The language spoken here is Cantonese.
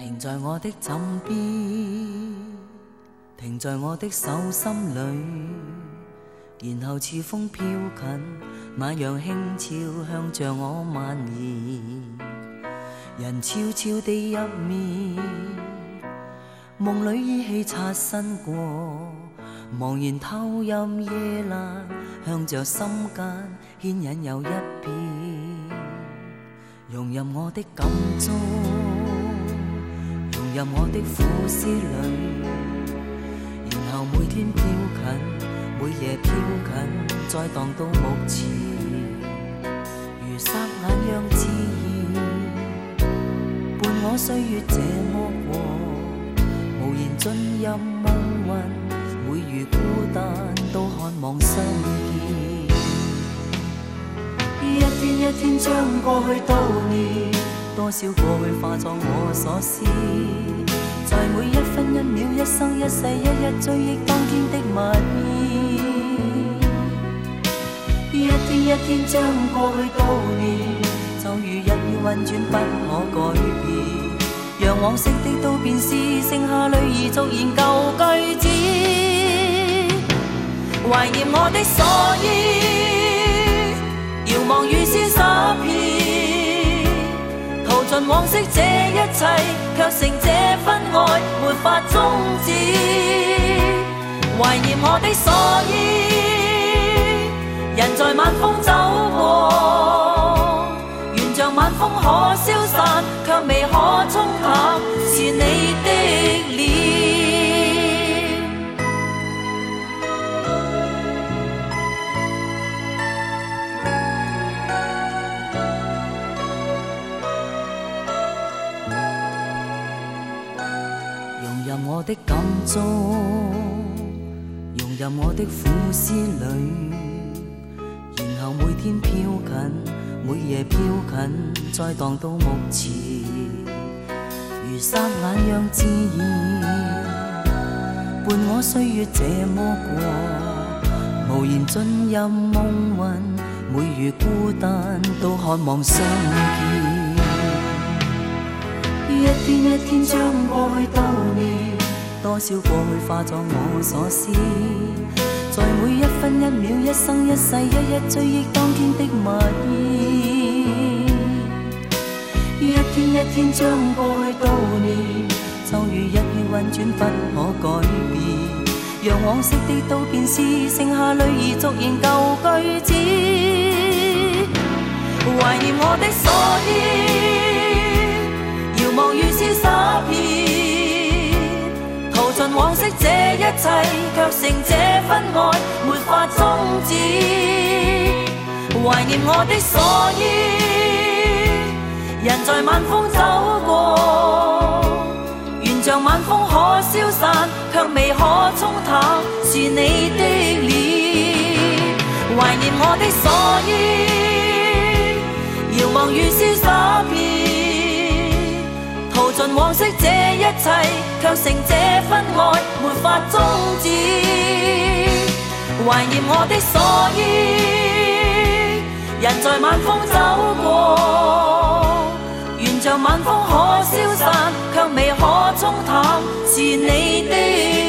停在我的枕邊，停在我的手心裏，然後似風飄近，那樣輕悄向着我蔓延。人悄悄地入眠，夢裏依稀擦身過，茫然透入夜闌，向着心間牽引又一遍，融入我的感觸，融入我的苦思裏，然後每天飄近，每夜飄近，再蕩到目前，如霎眼讓自然伴我歲月這麼過，無言進入夢魂，每如孤單都渴望相見。一天一天將過去悼念，多少過去化作我所思，在每一分一秒一生一世一一追憶當天的默念。一天一天將過去悼念，就如日月運轉不可改變，讓往昔的都變是剩下淚兒逐言舊句子，懷念我的所依，遙望雨絲灑遍，淘盡往昔這一切，卻剩這份愛沒法終止。懷念我的所依，人在晚風走過，緣像晚風可消散，卻未可沖淡，是你的臉。融入我的感觸，融入我的苦思裏，然後每天飄近，每夜飄近，再蕩到目前，如霎眼讓自然伴我歲月這麼過，無言進入夢魂，每如孤單都渴望相見。一天一天將過去悼念，多少過去化作我所思，在每一分一秒一生一世一一追憶當天的默念。一天一天將過去悼念，就如日月運轉不可改變，讓往昔的都變是剩下淚兒逐言舊句子，懷念我的所依，遙望雨絲灑遍，淘盡往昔這一切，卻剩這份愛沒法終止。懷念我的所依，人在晚風走過，緣像晚風可消散，卻未可沖淡，是你的臉。懷念我的所依，遙望雨絲灑遍，淘盡往昔這一切，卻剩這份愛沒法終止。懷念我的所依，人在晚風走過，緣像晚風可消散，卻未可沖淡，是你的